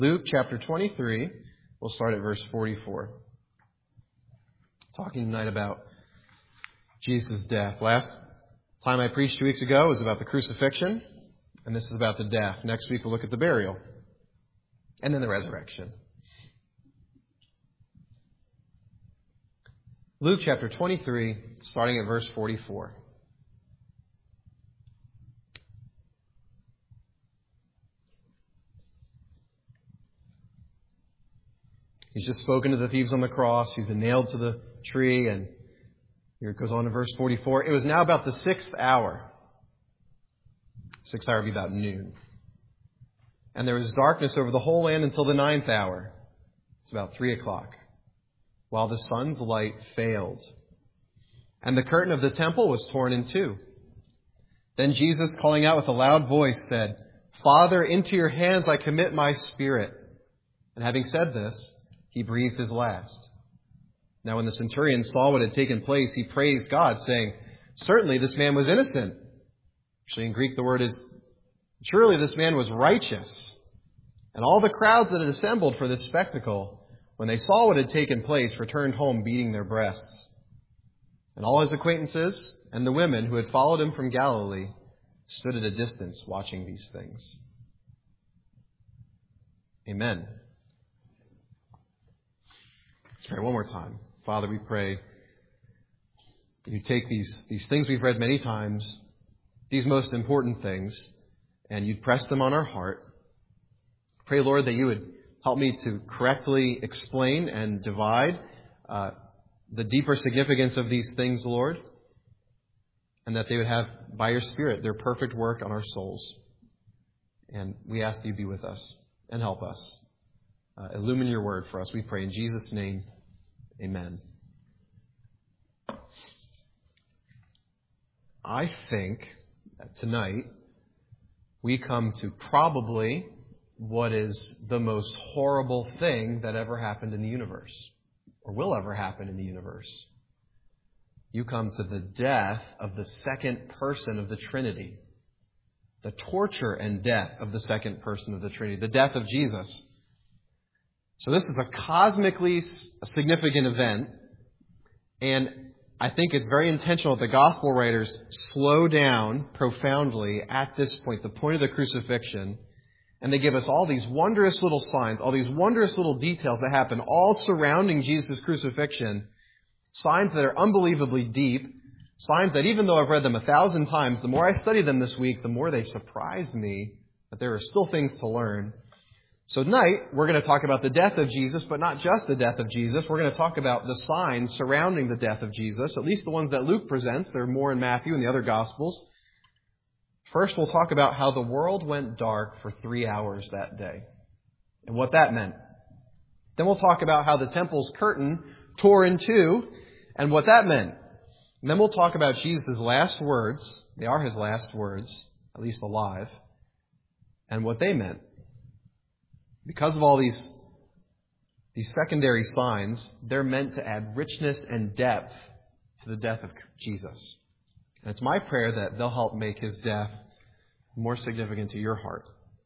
Luke chapter 23, we'll start at verse 44. Talking tonight about Jesus' death. Last time I preached 2 weeks ago was about the crucifixion, and this is about the death. Next week we'll look at the burial, and then the resurrection. Luke chapter 23, starting at verse 44. He's just spoken to the thieves on the cross. He's been nailed to the tree. And here it goes on in verse 44. It was now about the 6th hour. 6th hour would be about noon. And there was darkness over the whole land until the 9th hour. It's about 3 o'clock. While the sun's light failed. And the curtain of the temple was torn in two. Then Jesus, calling out with a loud voice, said, "Father, into your hands I commit my spirit." And having said this, he breathed his last. Now when the centurion saw what had taken place, he praised God, saying, "Certainly this man was innocent." Actually, in Greek, the word is, "Surely this man was righteous." And all the crowds that had assembled for this spectacle, when they saw what had taken place, returned home beating their breasts. And all his acquaintances and the women who had followed him from Galilee stood at a distance watching these things. Amen. Let's pray one more time. Father, we pray that you take these things we've read many times, these most important things, and you'd press them on our heart. Pray, Lord, that you would help me to correctly explain and divide the deeper significance of these things, Lord, and that they would have, by your Spirit, their perfect work on our souls. And we ask that you be with us and help us. Illumine your word for us, we pray in Jesus' name. Amen. I think that tonight we come to probably what is the most horrible thing that ever happened in the universe, or will ever happen in the universe. You come to the death of the second person of the Trinity, the torture and death of the second person of the Trinity, the death of Jesus. So this is a cosmically significant event, and I think it's very intentional that the gospel writers slow down profoundly at this point, the point of the crucifixion, and they give us all these wondrous little signs, all these wondrous little details that happen all surrounding Jesus' crucifixion, signs that are unbelievably deep, signs that even though I've read them 1,000 times, the more I study them this week, the more they surprise me that there are still things to learn. So tonight, we're going to talk about the death of Jesus, but not just the death of Jesus. We're going to talk about the signs surrounding the death of Jesus, at least the ones that Luke presents. There are more in Matthew and the other Gospels. First, we'll talk about how the world went dark for 3 hours that day and what that meant. Then we'll talk about how the temple's curtain tore in two and what that meant. And then we'll talk about Jesus' last words. They are his last words, at least alive, and what they meant. Because of all these secondary signs, they're meant to add richness and depth to the death of Jesus. And it's my prayer that they'll help make his death more significant to your heart.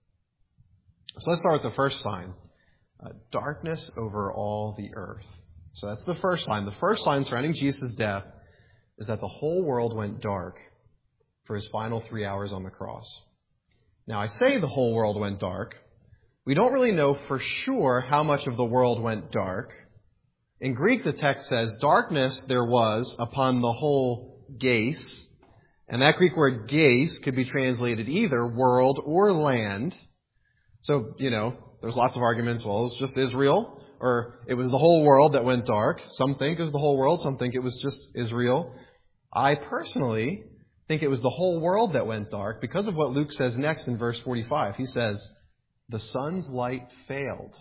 So let's start with the first sign. Darkness over all the earth. So that's the first sign. The first sign surrounding Jesus' death is that the whole world went dark for his final 3 hours on the cross. Now, I say the whole world went dark. We don't really know for sure how much of the world went dark. In Greek, the text says, "Darkness there was upon the whole geis." And that Greek word geis could be translated either world or land. So, there's lots of arguments. Well, it was just Israel, or it was the whole world that went dark. Some think it was the whole world. Some think it was just Israel. I personally think it was the whole world that went dark because of what Luke says next in verse 45. He says, "The sun's light failed."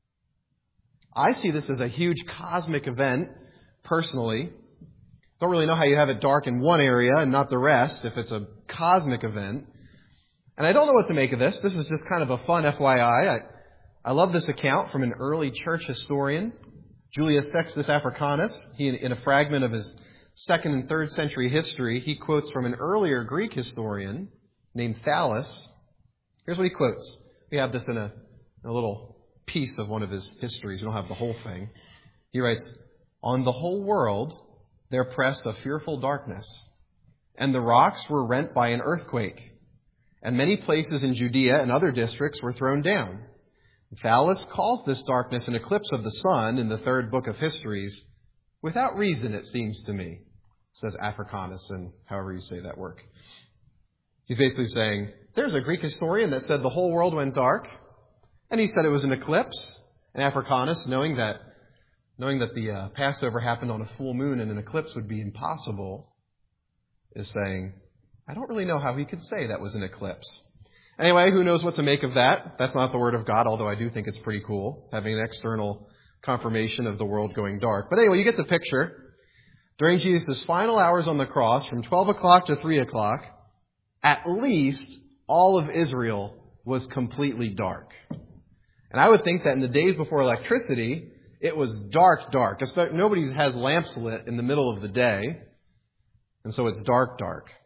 I see this as a huge cosmic event, personally. Don't really know how you have it dark in one area and not the rest if it's a cosmic event. And I don't know what to make of this. This is just kind of a fun FYI. I love this account from an early church historian, Julius Sextus Africanus. He, in a fragment of his 2nd and 3rd century history, he quotes from an earlier Greek historian named Thales. Here's what he quotes. We have this in a little piece of one of his histories. We don't have the whole thing. He writes, "On the whole world there pressed a fearful darkness, and the rocks were rent by an earthquake, and many places in Judea and other districts were thrown down. Thales calls this darkness an eclipse of the sun in the third book of Histories, without reason, it seems to me," says Africanus, and however you say that work. He's basically saying, there's a Greek historian that said the whole world went dark, and he said it was an eclipse. And Africanus, knowing that the Passover happened on a full moon and an eclipse would be impossible, is saying, I don't really know how he could say that was an eclipse. Anyway, who knows what to make of that? That's not the Word of God, although I do think it's pretty cool, having an external confirmation of the world going dark. But anyway, you get the picture. During Jesus' final hours on the cross, from 12 o'clock to 3 o'clock, at least all of Israel was completely dark. And I would think that in the days before electricity, it was dark. Nobody has lamps lit in the middle of the day, and so it's dark.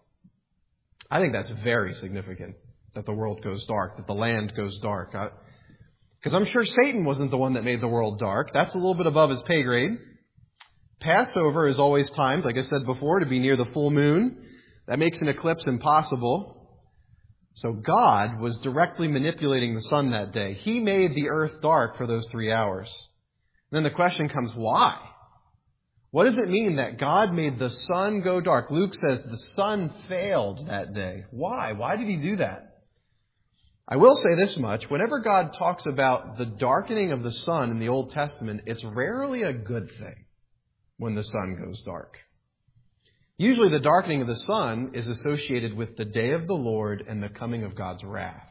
I think that's very significant, that the world goes dark, that the land goes dark. Because I'm sure Satan wasn't the one that made the world dark. That's a little bit above his pay grade. Passover is always timed, like I said before, to be near the full moon. That makes an eclipse impossible. So God was directly manipulating the sun that day. He made the earth dark for those 3 hours. And then the question comes, why? What does it mean that God made the sun go dark? Luke says the sun failed that day. Why? Why did he do that? I will say this much. Whenever God talks about the darkening of the sun in the Old Testament, it's rarely a good thing when the sun goes dark. Usually the darkening of the sun is associated with the day of the Lord and the coming of God's wrath.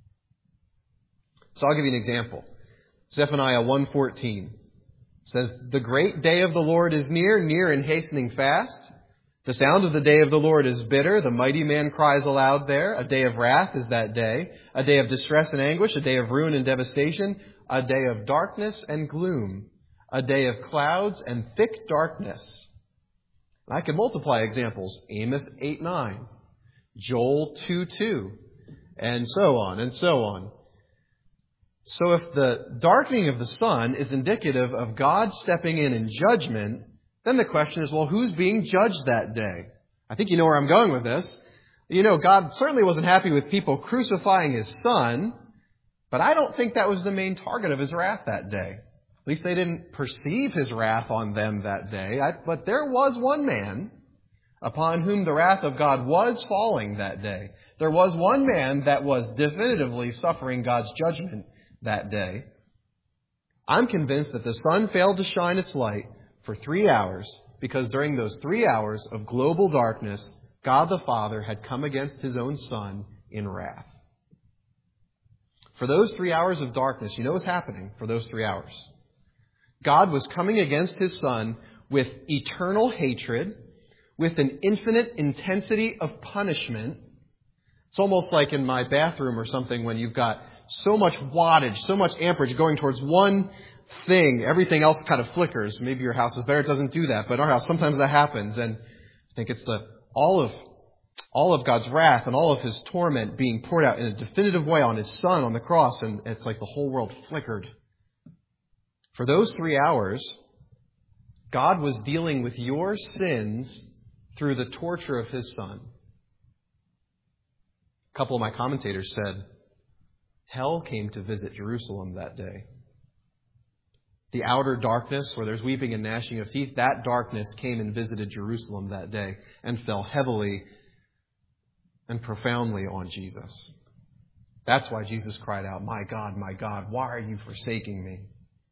So I'll give you an example. Zephaniah 1:14 says, "The great day of the Lord is near and hastening fast. The sound of the day of the Lord is bitter. The mighty man cries aloud there. A day of wrath is that day. A day of distress and anguish. A day of ruin and devastation. A day of darkness and gloom. A day of clouds and thick darkness." I can multiply examples. Amos 8:9, Joel 2:2, and so on and so on. So if the darkening of the sun is indicative of God stepping in judgment, then the question is, well, who's being judged that day? I think you know where I'm going with this. God certainly wasn't happy with people crucifying his son, but I don't think that was the main target of his wrath that day. At least they didn't perceive his wrath on them that day. But there was one man upon whom the wrath of God was falling that day. There was one man that was definitively suffering God's judgment that day. I'm convinced that the sun failed to shine its light for 3 hours because during those 3 hours of global darkness, God the Father had come against his own Son in wrath. For those 3 hours of darkness, you know what's happening for those 3 hours? God was coming against his Son with eternal hatred, with an infinite intensity of punishment. It's almost like in my bathroom or something when you've got so much wattage, so much amperage going towards one thing. Everything else kind of flickers. Maybe your house is better. It doesn't do that. But in our house, sometimes that happens. And I think it's all of God's wrath and all of his torment being poured out in a definitive way on his Son on the cross. And it's like the whole world flickered. For those 3 hours, God was dealing with your sins through the torture of his Son. A couple of my commentators said, hell came to visit Jerusalem that day. The outer darkness, where there's weeping and gnashing of teeth, that darkness came and visited Jerusalem that day and fell heavily and profoundly on Jesus. That's why Jesus cried out, my God, why are you forsaking me?"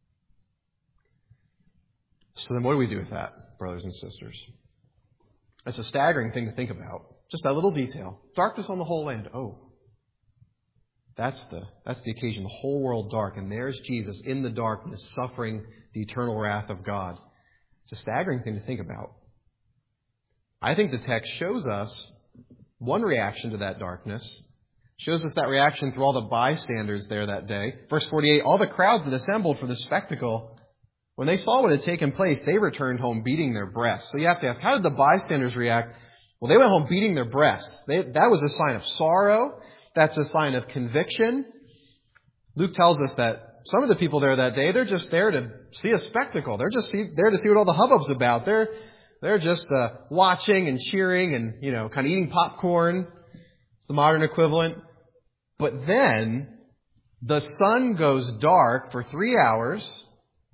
So then what do we do with that, brothers and sisters? It's a staggering thing to think about. Just that little detail. Darkness on the whole land. Oh, that's the occasion. The whole world dark. And there's Jesus in the darkness suffering the eternal wrath of God. It's a staggering thing to think about. I think the text shows us one reaction to that darkness. Shows us that reaction through all the bystanders there that day. Verse 48, all the crowds that assembled for the spectacle, when they saw what had taken place, they returned home beating their breasts. So you have to ask, how did the bystanders react? Well, they went home beating their breasts. That was a sign of sorrow. That's a sign of conviction. Luke tells us that some of the people there that day, they're just there to see a spectacle. They're just there to see what all the hubbub's about. They're just watching and cheering and, kind of eating popcorn. It's the modern equivalent. But then the sun goes dark for 3 hours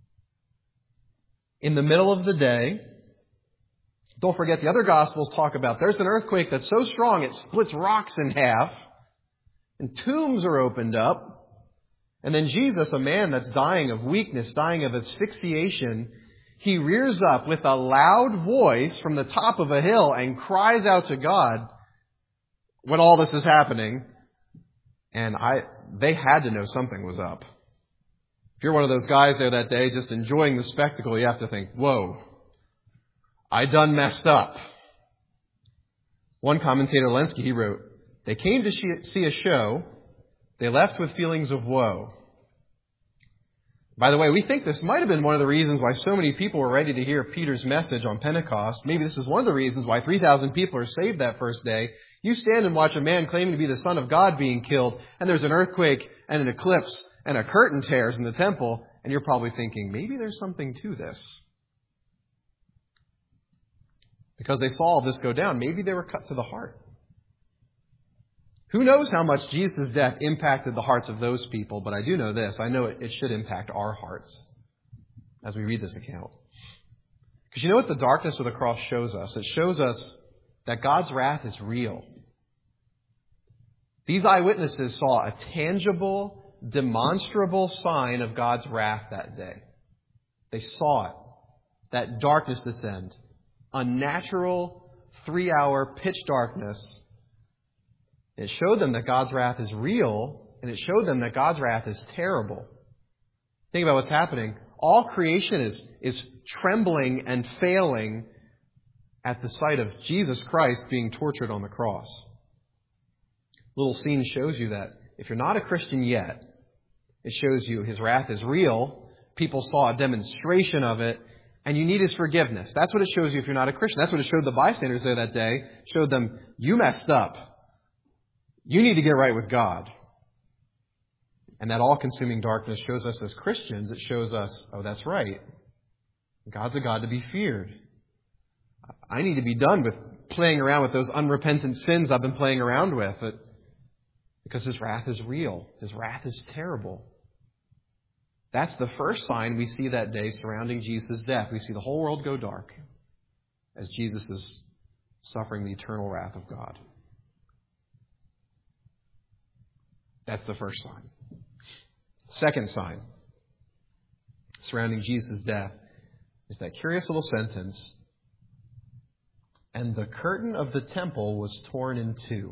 in the middle of the day. Don't forget, the other Gospels talk about there's an earthquake that's so strong it splits rocks in half, and tombs are opened up. And then Jesus, a man that's dying of weakness, dying of asphyxiation, he rears up with a loud voice from the top of a hill and cries out to God when all this is happening. And they had to know something was up. If you're one of those guys there that day just enjoying the spectacle, you have to think, whoa, I done messed up. One commentator, Lenski, he wrote, they came to see a show. They left with feelings of woe. By the way, we think this might have been one of the reasons why so many people were ready to hear Peter's message on Pentecost. Maybe this is one of the reasons why 3,000 people are saved that first day. You stand and watch a man claiming to be the Son of God being killed, and there's an earthquake and an eclipse and a curtain tears in the temple, and you're probably thinking, maybe there's something to this. Because they saw all this go down, maybe they were cut to the heart. Who knows how much Jesus' death impacted the hearts of those people, but I do know this. I know it should impact our hearts as we read this account. Because you know what the darkness of the cross shows us? It shows us that God's wrath is real. These eyewitnesses saw a tangible, demonstrable sign of God's wrath that day. They saw it. That darkness descend. Unnatural, 3-hour pitch darkness. It showed them that God's wrath is real, and it showed them that God's wrath is terrible. Think about what's happening. All creation is trembling and failing at the sight of Jesus Christ being tortured on the cross. Little scene shows you that if you're not a Christian yet, it shows you His wrath is real. People saw a demonstration of it, and you need His forgiveness. That's what it shows you if you're not a Christian. That's what it showed the bystanders there that day. It showed them, you messed up. You need to get right with God. And that all-consuming darkness shows us as Christians, it shows us, oh, that's right. God's a God to be feared. I need to be done with playing around with those unrepentant sins I've been playing around with. Because His wrath is real. His wrath is terrible. That's the first sign we see that day surrounding Jesus' death. We see the whole world go dark as Jesus is suffering the eternal wrath of God. That's the first sign. Second sign surrounding Jesus' death is that curious little sentence, and the curtain of the temple was torn in two.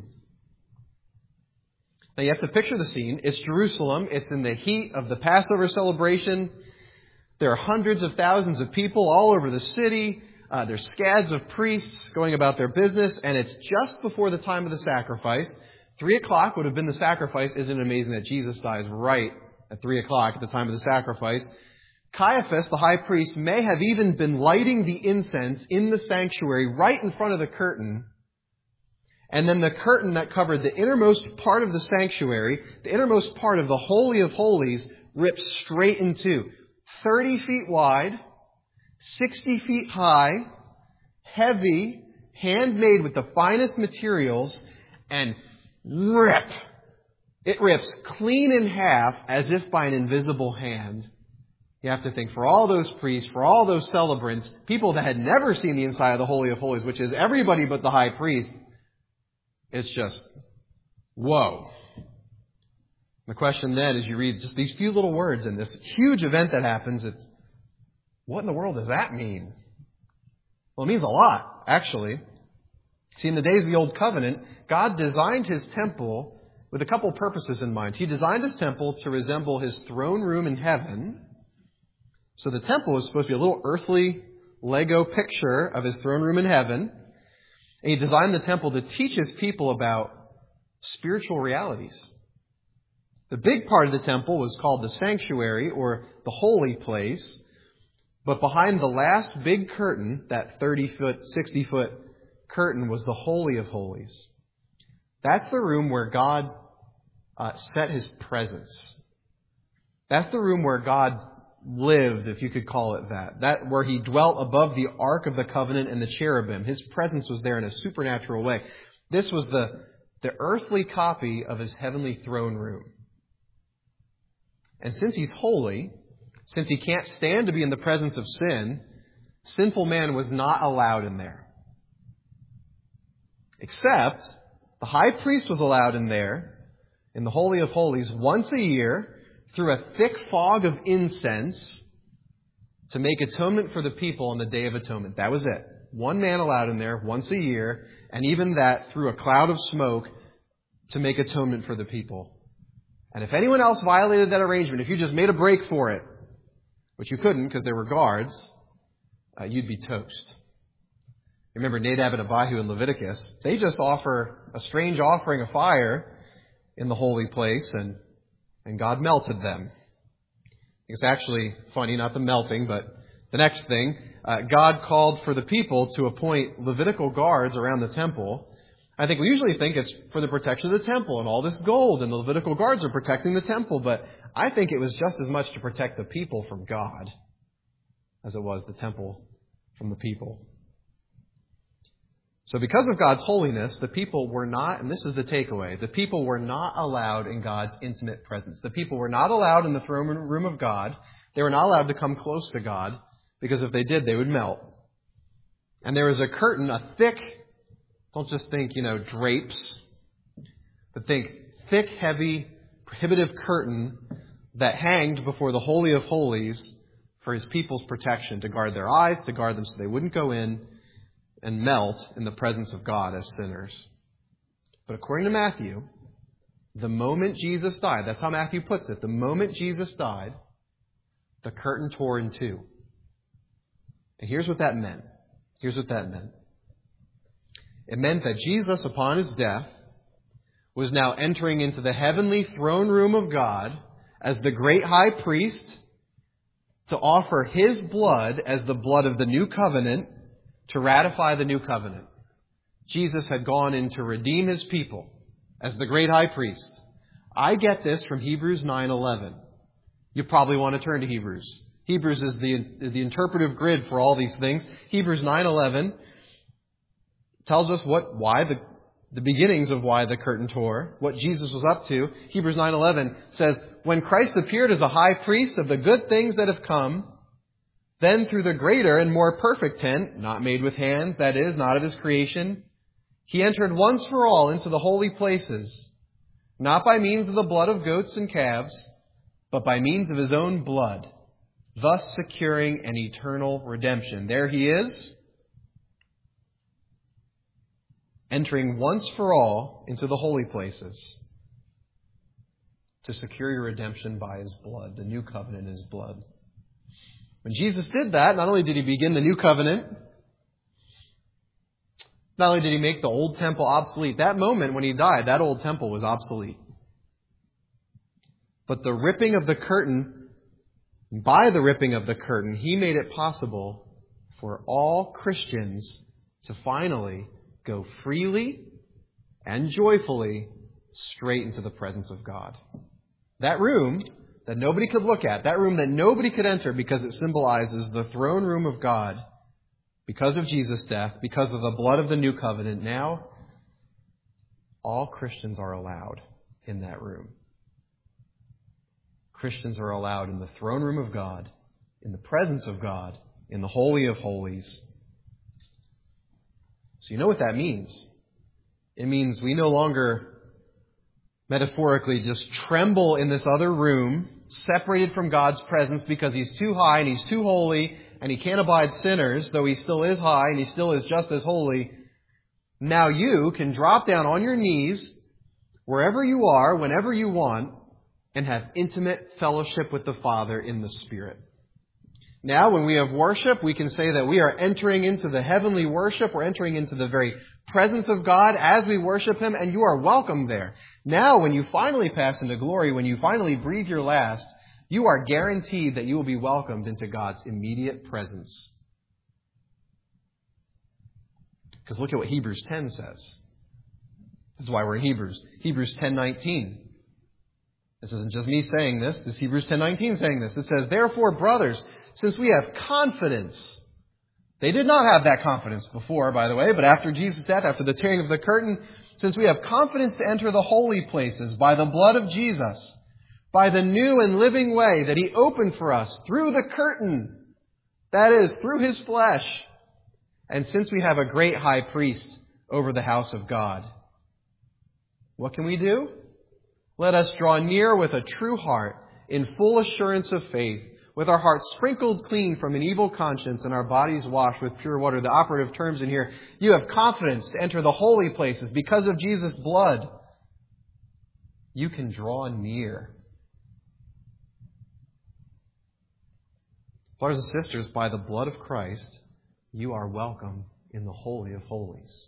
Now you have to picture the scene. It's Jerusalem. It's in the heat of the Passover celebration. There are hundreds of thousands of people all over the city. There's scads of priests going about their business, and it's just before the time of the sacrifice. 3 o'clock would have been the sacrifice. Isn't it amazing that Jesus dies right at 3 o'clock at the time of the sacrifice? Caiaphas, the high priest, may have even been lighting the incense in the sanctuary right in front of the curtain. And then the curtain that covered the innermost part of the sanctuary, the innermost part of the Holy of Holies, rips straight in two. 30 feet wide, 60 feet high, heavy, handmade with the finest materials, and rip. It rips clean in half as if by an invisible hand. You have to think, for all those priests, for all those celebrants, people that had never seen the inside of the Holy of Holies, which is everybody but the high priest, it's just, whoa. The question then, as you read just these few little words in this huge event that happens, it's, what in the world does that mean? Well, it means a lot, actually. See, in the days of the Old Covenant, God designed His temple with a couple purposes in mind. He designed His temple to resemble His throne room in heaven. So the temple is supposed to be a little earthly Lego picture of His throne room in heaven. And He designed the temple to teach His people about spiritual realities. The big part of the temple was called the sanctuary, or the holy place. But behind the last big curtain, that 30-foot, 60-foot curtain, was the Holy of Holies. That's the room where God set His presence. That's the room where God lived, if you could call it that. That where He dwelt above the Ark of the Covenant and the cherubim. His presence was there in a supernatural way. This was the earthly copy of His heavenly throne room. And since He's holy, since He can't stand to be in the presence of sin, sinful man was not allowed in there. Except the high priest was allowed in there, in the Holy of Holies, once a year, through a thick fog of incense, to make atonement for the people on the Day of Atonement. That was it. One man allowed in there once a year, and even that through a cloud of smoke to make atonement for the people. And if anyone else violated that arrangement, if you just made a break for it, which you couldn't because there were guards, you'd be toast. Remember Nadab and Abihu in Leviticus? They just offer a strange offering of fire in the holy place, and God melted them. It's actually funny, not the melting, but the next thing. God called for the people to appoint Levitical guards around the temple. I think we usually think it's for the protection of the temple and all this gold, and the Levitical guards are protecting the temple, but I think it was just as much to protect the people from God as it was the temple from the people. So because of God's holiness, the people were not, and this is the takeaway, the people were not allowed in God's intimate presence. The people were not allowed in the throne room of God. They were not allowed to come close to God, because if they did, they would melt. And there was a curtain, a thick, don't just think, drapes, but think thick, heavy, prohibitive curtain that hanged before the Holy of Holies for His people's protection, to guard their eyes, to guard them so they wouldn't go in and melt in the presence of God as sinners. But according to Matthew, the moment Jesus died, that's how Matthew puts it, the moment Jesus died, the curtain tore in two. And here's what that meant. It meant that Jesus, upon His death, was now entering into the heavenly throne room of God as the great high priest to offer His blood as the blood of the new covenant to ratify the new covenant. Jesus had gone in to redeem His people as the great high priest. I get this from Hebrews 9:11. You probably want to turn to Hebrews. Hebrews is the interpretive grid for all these things. Hebrews 9:11 tells us why the beginnings of why the curtain tore, what Jesus was up to. Hebrews 9:11 says, when Christ appeared as a high priest of the good things that have come, then through the greater and more perfect tent, not made with hands, that is, not of His creation, He entered once for all into the holy places, not by means of the blood of goats and calves, but by means of His own blood, thus securing an eternal redemption. There He is, entering once for all into the holy places to secure your redemption by His blood, the new covenant in His blood. When Jesus did that, not only did He begin the new covenant, not only did He make the old temple obsolete, that moment when He died, that old temple was obsolete. But the ripping of the curtain, by the ripping of the curtain, He made it possible for all Christians to finally go freely and joyfully straight into the presence of God. That room that nobody could look at, that room that nobody could enter because it symbolizes the throne room of God, because of Jesus' death, because of the blood of the new covenant, now all Christians are allowed in that room. Christians are allowed in the throne room of God, in the presence of God, in the Holy of Holies. So you know what that means. It means we no longer metaphorically just tremble in this other room, separated from God's presence because He's too high and He's too holy and He can't abide sinners, though He still is high and He still is just as holy. Now you can drop down on your knees wherever you are, whenever you want, and have intimate fellowship with the Father in the Spirit. Now, when we have worship, we can say that we are entering into the heavenly worship. We're entering into the very presence of God as we worship Him, and you are welcome there. Now, when you finally pass into glory, when you finally breathe your last, you are guaranteed that you will be welcomed into God's immediate presence. Because look at what Hebrews 10 says. This is why we're in Hebrews. Hebrews 10:19. This isn't just me saying this. This is Hebrews 10:19 saying this. It says, "Therefore, brothers, since we have confidence." They did not have that confidence before, by the way, but after Jesus' death, after the tearing of the curtain, since we have confidence to enter the holy places by the blood of Jesus, by the new and living way that He opened for us through the curtain, that is, through His flesh, and since we have a great high priest over the house of God. What can we do? Let us draw near with a true heart, in full assurance of faith, with our hearts sprinkled clean from an evil conscience and our bodies washed with pure water. The operative terms in here, you have confidence to enter the holy places because of Jesus' blood. You can draw near. Brothers and sisters, by the blood of Christ, you are welcome in the Holy of Holies.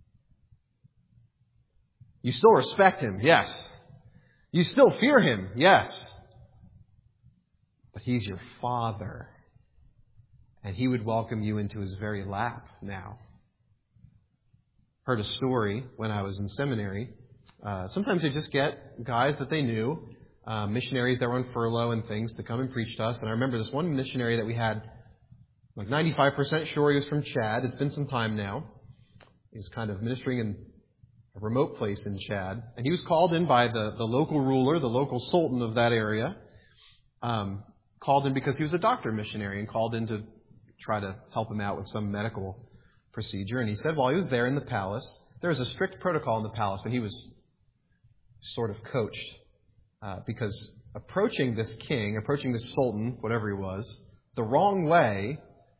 You still respect Him, yes. You still fear Him, yes. But He's your Father, and He would welcome you into His very lap now. Heard a story when I was in seminary. Sometimes they just get guys that they knew, missionaries that were on furlough and things, to come and preach to us. And I remember this one missionary that we had, like 95% sure he was from Chad. It's been some time now. He's kind of ministering in a remote place in Chad. And he was called in by the local ruler, the local sultan of that area. Called in because he was a doctor missionary and called in to try to help him out with some medical procedure. And he said while he was there in the palace, there was a strict protocol in the palace, and he was sort of coached because approaching this king, approaching this sultan, whatever he was, the wrong way,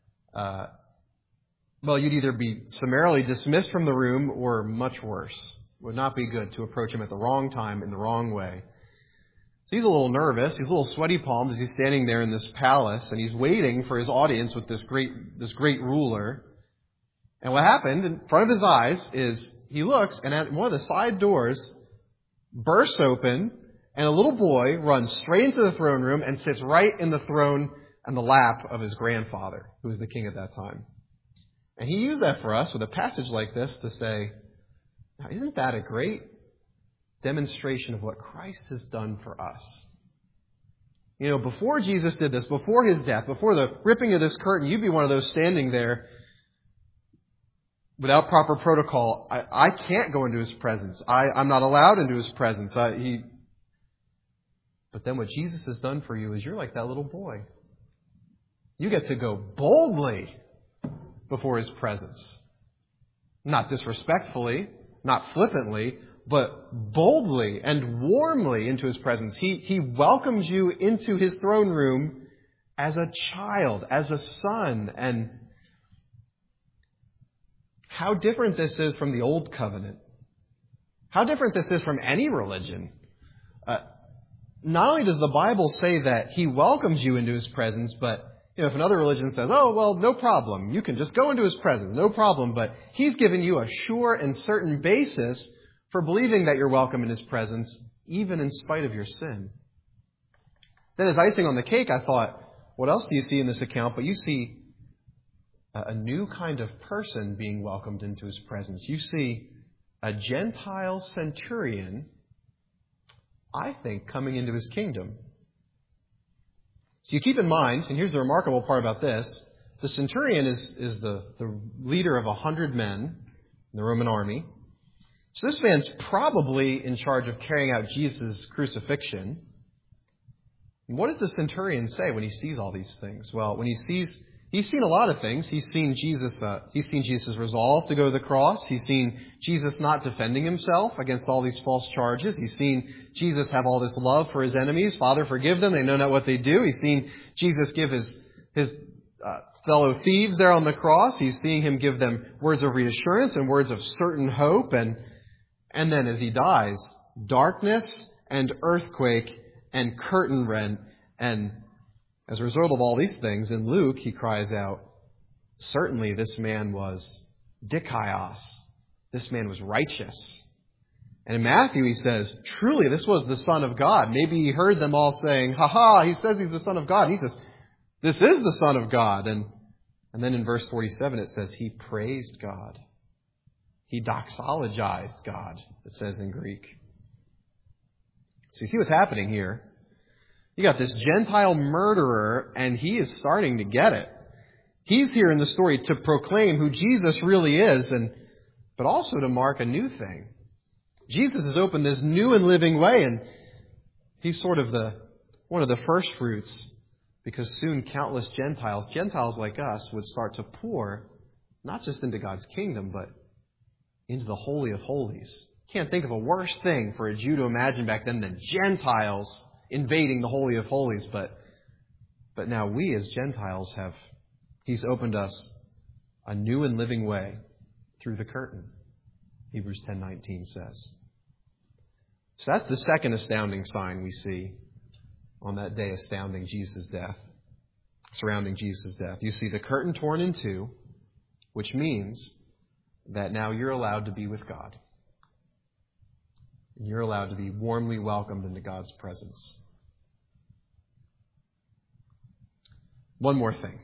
you'd either be summarily dismissed from the room or much worse. It would not be good to approach him at the wrong time in the wrong way. So he's a little nervous. He's a little sweaty palms as he's standing there in this palace, and he's waiting for his audience with this great ruler. And what happened in front of his eyes is he looks, and at one of the side doors bursts open, and a little boy runs straight into the throne room and sits right in the throne and the lap of his grandfather, who was the king at that time. And he used that for us with a passage like this to say, now, isn't that a great demonstration of what Christ has done for us? You know, before Jesus did this, before His death, before the ripping of this curtain, you'd be one of those standing there without proper protocol. I can't go into His presence. I'm not allowed into His presence. But then what Jesus has done for you is you're like that little boy. You get to go boldly before His presence. Not disrespectfully, not flippantly, but boldly and warmly into His presence. He welcomes you into His throne room as a child, as a son. And how different this is from the Old Covenant. How different this is from any religion. Not only does the Bible say that He welcomes you into His presence, but if another religion says, oh, well, no problem, you can just go into His presence, no problem, but He's given you a sure and certain basis for believing that you're welcome in His presence, even in spite of your sin. Then as icing on the cake, I thought, what else do you see in this account? But you see a new kind of person being welcomed into His presence. You see a Gentile centurion, I think, coming into His kingdom. So you keep in mind, and here's the remarkable part about this, the centurion is the leader of 100 men in the Roman army. So this man's probably in charge of carrying out Jesus' crucifixion. And what does the centurion say when he sees all these things? Well, when he's seen a lot of things. He's seen Jesus' resolve to go to the cross. He's seen Jesus not defending Himself against all these false charges. He's seen Jesus have all this love for His enemies. Father, forgive them. They know not what they do. He's seen Jesus give his fellow thieves there on the cross. He's seeing Him give them words of reassurance and words of certain hope. And then as He dies, darkness and earthquake and curtain rent. And as a result of all these things, in Luke, he cries out, certainly this man was dikaios. This man was righteous. And in Matthew, he says, truly, this was the Son of God. Maybe he heard them all saying, he says He's the Son of God. And he says, this is the Son of God. And then in verse 47, it says, He praised God. He doxologized God, it says in Greek. So you see what's happening here? You got this Gentile murderer, and he is starting to get it. He's here in the story to proclaim who Jesus really is, but also to mark a new thing. Jesus has opened this new and living way, and he's sort of one of the first fruits, because soon countless Gentiles like us, would start to pour not just into God's kingdom, but into the Holy of Holies. Can't think of a worse thing for a Jew to imagine back then than Gentiles invading the Holy of Holies. But now we as Gentiles He's opened us a new and living way through the curtain, Hebrews 10:19 says. So that's the second astounding sign we see on that day surrounding Jesus' death. You see the curtain torn in two, which means that now you're allowed to be with God. And you're allowed to be warmly welcomed into God's presence. One more thing.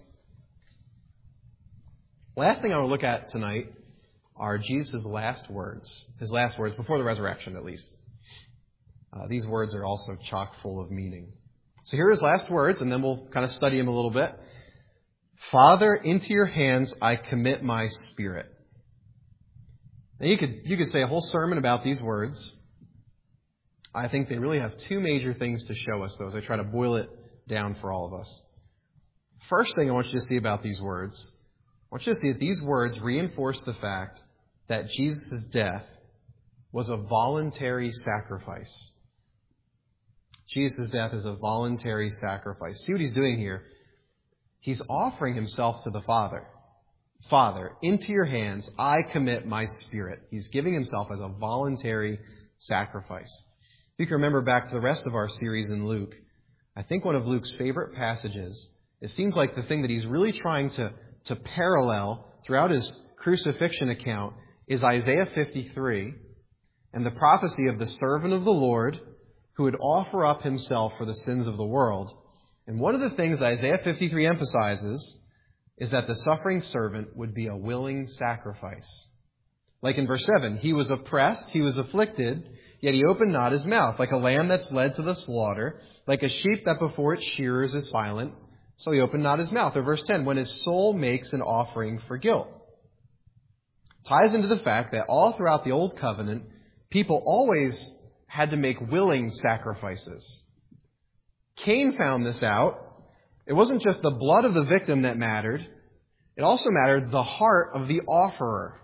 Last thing I want to look at tonight are Jesus' last words. His last words before the resurrection, at least. These words are also chock full of meaning. So here are his last words, and then we'll kind of study him a little bit. Father, into your hands I commit my spirit. Now you could say a whole sermon about these words. I think they really have two major things to show us, though, as I try to boil it down for all of us. First thing I want you to see about these words, I want you to see that these words reinforce the fact that Jesus' death was a voluntary sacrifice. Jesus' death is a voluntary sacrifice. See what he's doing here? He's offering himself to the Father. Father, into your hands I commit my spirit. He's giving himself as a voluntary sacrifice. If you can remember back to the rest of our series in Luke, I think one of Luke's favorite passages, it seems like the thing that he's really trying to parallel throughout his crucifixion account is Isaiah 53 and the prophecy of the servant of the Lord who would offer up himself for the sins of the world. And one of the things that Isaiah 53 emphasizes is that the suffering servant would be a willing sacrifice. Like in verse 7, he was oppressed, he was afflicted, yet he opened not his mouth. Like a lamb that's led to the slaughter, like a sheep that before its shearers is silent, so he opened not his mouth. Or verse 10, when his soul makes an offering for guilt. Ties into the fact that all throughout the Old Covenant, people always had to make willing sacrifices. Cain found this out. It wasn't just the blood of the victim that mattered. It also mattered the heart of the offerer.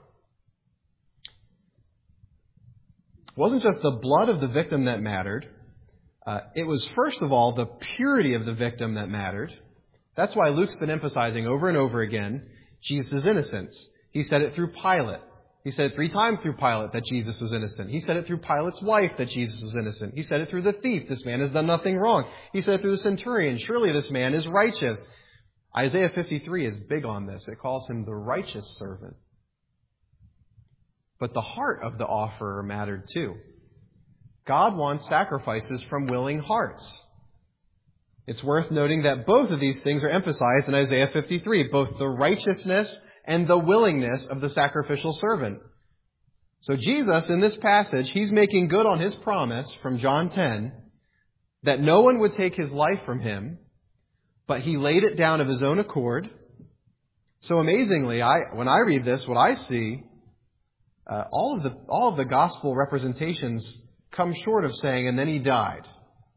It wasn't just the blood of the victim that mattered. It was, first of all, the purity of the victim that mattered. That's why Luke's been emphasizing over and over again Jesus' innocence. He said it through Pilate. He said it 3 times through Pilate that Jesus was innocent. He said it through Pilate's wife that Jesus was innocent. He said it through the thief. This man has done nothing wrong. He said it through the centurion. Surely this man is righteous. Isaiah 53 is big on this. It calls him the righteous servant. But the heart of the offerer mattered too. God wants sacrifices from willing hearts. It's worth noting that both of these things are emphasized in Isaiah 53, both the righteousness and the willingness of the sacrificial servant. So Jesus, in this passage, he's making good on his promise from John 10 that no one would take his life from him, but he laid it down of his own accord. So amazingly, when I read this, what I see, all of the gospel representations come short of saying, and then he died.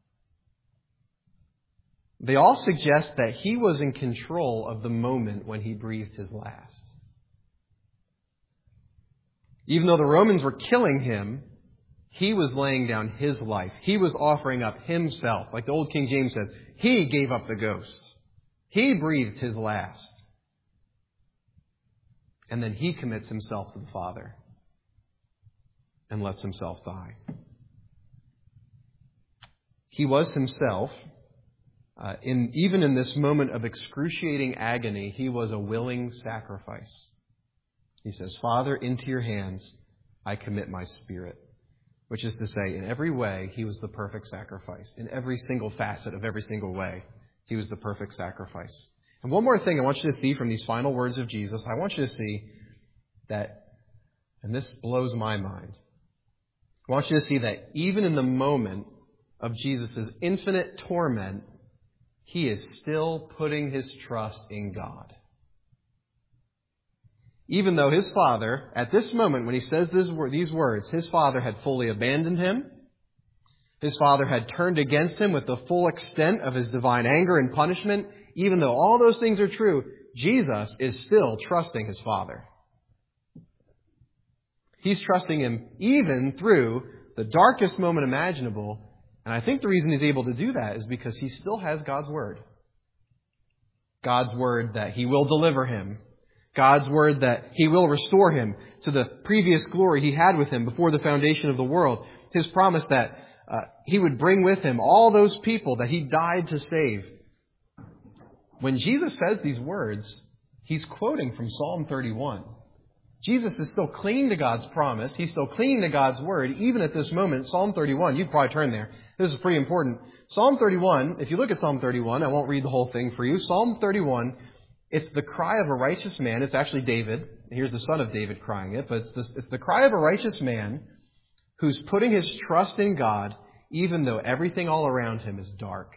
They all suggest that he was in control of the moment when he breathed his last. Even though the Romans were killing him, he was laying down his life. He was offering up himself. Like the old King James says, he gave up the ghost. He breathed his last. And then he commits himself to the Father and lets himself die. He was himself. Even in this moment of excruciating agony, he was a willing sacrifice. He says, Father, into your hands I commit my spirit. Which is to say, in every way, he was the perfect sacrifice. In every single facet of every single way, he was the perfect sacrifice. And one more thing I want you to see from these final words of Jesus, I want you to see that, and this blows my mind, I want you to see that even in the moment of Jesus' infinite torment, he is still putting his trust in God. Even though his Father, at this moment when he says these words, his Father had fully abandoned him. His Father had turned against him with the full extent of his divine anger and punishment. Even though all those things are true, Jesus is still trusting his Father. He's trusting him even through the darkest moment imaginable. And I think the reason he's able to do that is because he still has God's Word. God's Word that he will deliver him. God's Word that he will restore him to the previous glory he had with him before the foundation of the world. His promise that he would bring with him all those people that he died to save. When Jesus says these words, he's quoting from Psalm 31. Jesus is still clinging to God's promise. He's still clinging to God's Word, even at this moment. Psalm 31, you'd probably turn there. This is pretty important. Psalm 31, if you look at Psalm 31, I won't read the whole thing for you. Psalm 31, it's the cry of a righteous man. It's actually David. Here's the son of David crying it. But it's the cry of a righteous man who's putting his trust in God, even though everything all around him is dark.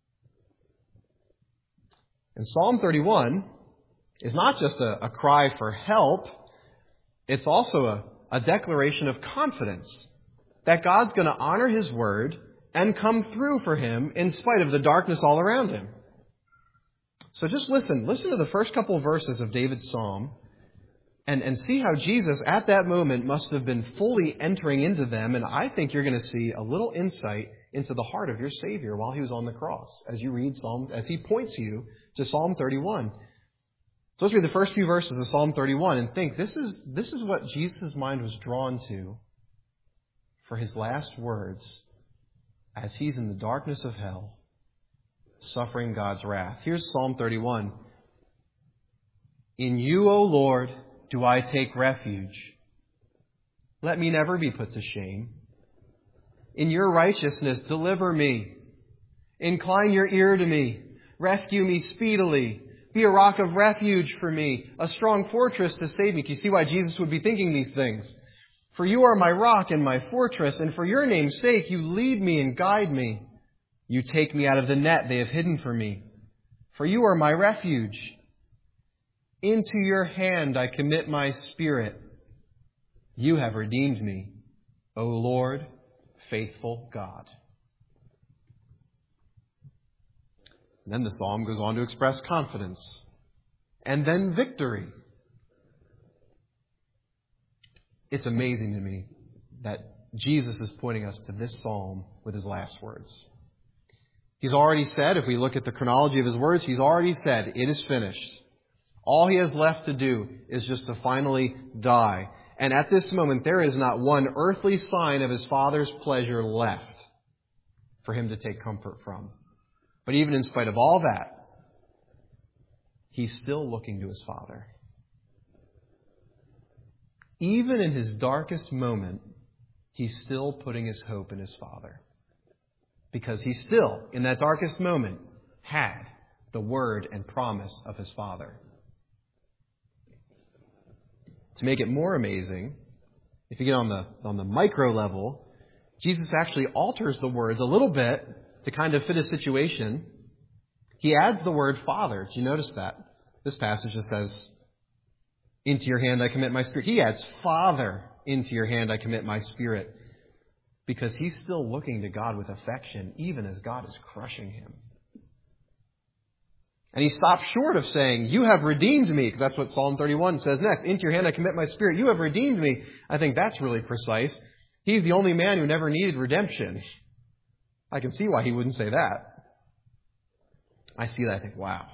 And Psalm 31 is not just a cry for help. It's also a declaration of confidence that God's going to honor his word and come through for him in spite of the darkness all around him. So just listen to the first couple of verses of David's psalm and see how Jesus at that moment must have been fully entering into them. And I think you're going to see a little insight into the heart of your Savior while he was on the cross as you read as he points you to Psalm 31. So let's read the first few verses of Psalm 31 and think this is what Jesus' mind was drawn to for his last words as he's in the darkness of hell, suffering God's wrath. Here's Psalm 31. In you, O Lord, do I take refuge. Let me never be put to shame. In your righteousness, deliver me. Incline your ear to me. Rescue me speedily. Be a rock of refuge for me, a strong fortress to save me. Can you see why Jesus would be thinking these things? For you are my rock and my fortress, and for your name's sake you lead me and guide me. You take me out of the net they have hidden for me. For you are my refuge. Into your hand I commit my spirit. You have redeemed me, O Lord, faithful God. And then the psalm goes on to express confidence. And then victory. It's amazing to me that Jesus is pointing us to this psalm with his last words. He's already said, if we look at the chronology of his words, he's already said, it is finished. All he has left to do is just to finally die. And at this moment, there is not one earthly sign of his Father's pleasure left for him to take comfort from. But even in spite of all that, he's still looking to his Father. Even in his darkest moment, he's still putting his hope in his Father. Because he still, in that darkest moment, had the word and promise of his Father. To make it more amazing, if you get on the micro level, Jesus actually alters the words a little bit to kind of fit a situation. He adds the word Father. Did you notice that? This passage just says, into your hand I commit my spirit. He adds Father, into your hand I commit my spirit. Because he's still looking to God with affection, even as God is crushing him. And he stops short of saying, you have redeemed me, because that's what Psalm 31 says next. Into your hand I commit my spirit. You have redeemed me. I think that's really precise. He's the only man who never needed redemption. I can see why he wouldn't say that. I see that, I think, wow.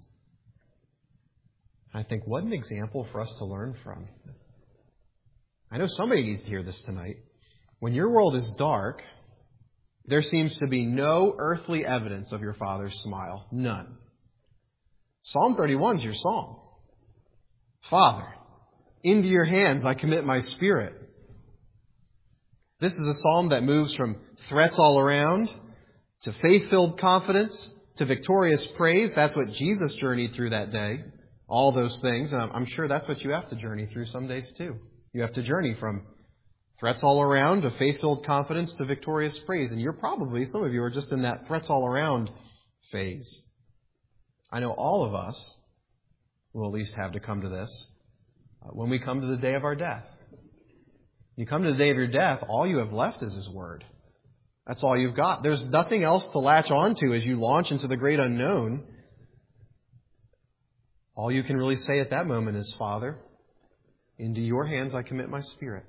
I think, what an example for us to learn from. I know somebody needs to hear this tonight. When your world is dark, there seems to be no earthly evidence of your Father's smile. None. Psalm 31 is your psalm. Father, into your hands I commit my spirit. This is a psalm that moves from threats all around to faith-filled confidence to victorious praise. That's what Jesus journeyed through that day. All those things. And I'm sure that's what you have to journey through some days too. You have to journey from Threats all around, a faith-filled confidence to victorious praise. And some of you are just in that threats all around phase. I know all of us will at least have to come to this when we come to the day of our death. You come to the day of your death, all you have left is His Word. That's all you've got. There's nothing else to latch onto as you launch into the great unknown. All you can really say at that moment is, Father, into your hands I commit my spirit.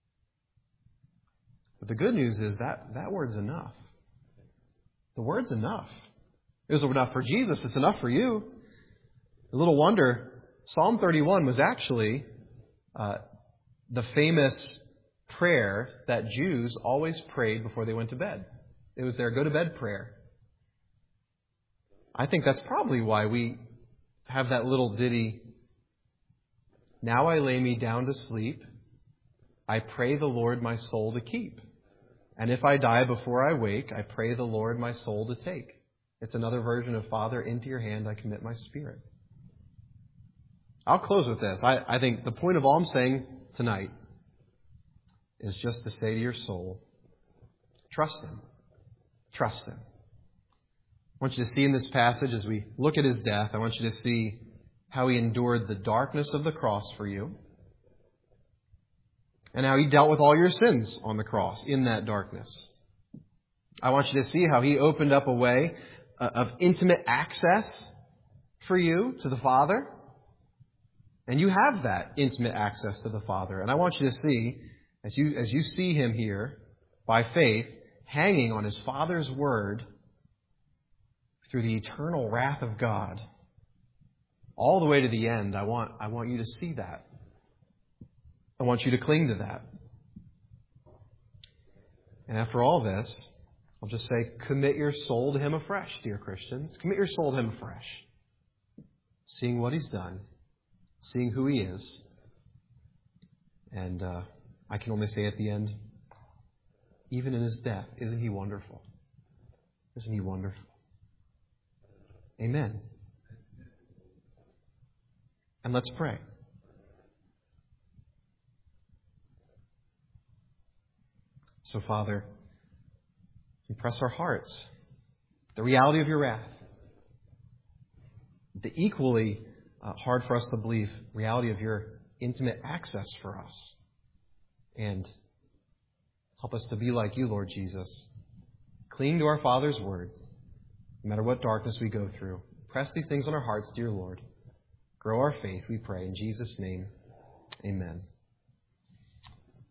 But the good news is that word's enough. The word's enough. It was enough for Jesus. It's enough for you. A little wonder, Psalm 31 was actually the famous prayer that Jews always prayed before they went to bed. It was their go-to-bed prayer. I think that's probably why we have that little ditty, now I lay me down to sleep, I pray the Lord my soul to keep. And if I die before I wake, I pray the Lord my soul to take. It's another version of, Father, into your hand I commit my spirit. I'll close with this. I think the point of all I'm saying tonight is just to say to your soul, trust Him. Trust Him. I want you to see in this passage, as we look at His death, I want you to see how He endured the darkness of the cross for you, and how He dealt with all your sins on the cross in that darkness. I want you to see how He opened up a way of intimate access for you to the Father. And you have that intimate access to the Father. And I want you to see, as you see Him here, by faith, hanging on His Father's Word through the eternal wrath of God, all the way to the end, I want you to see that. I want you to cling to that. And after all this, I'll just say, commit your soul to Him afresh, dear Christians. Commit your soul to Him afresh. Seeing what He's done, seeing who He is. And I can only say at the end, even in His death, isn't He wonderful? Isn't He wonderful? Amen. And let's pray. So, Father, impress our hearts the reality of your wrath, the equally hard for us to believe reality of your intimate access for us. And help us to be like you, Lord Jesus. Cling to our Father's Word, no matter what darkness we go through. Press these things on our hearts, dear Lord. Grow our faith, we pray. In Jesus' name, amen.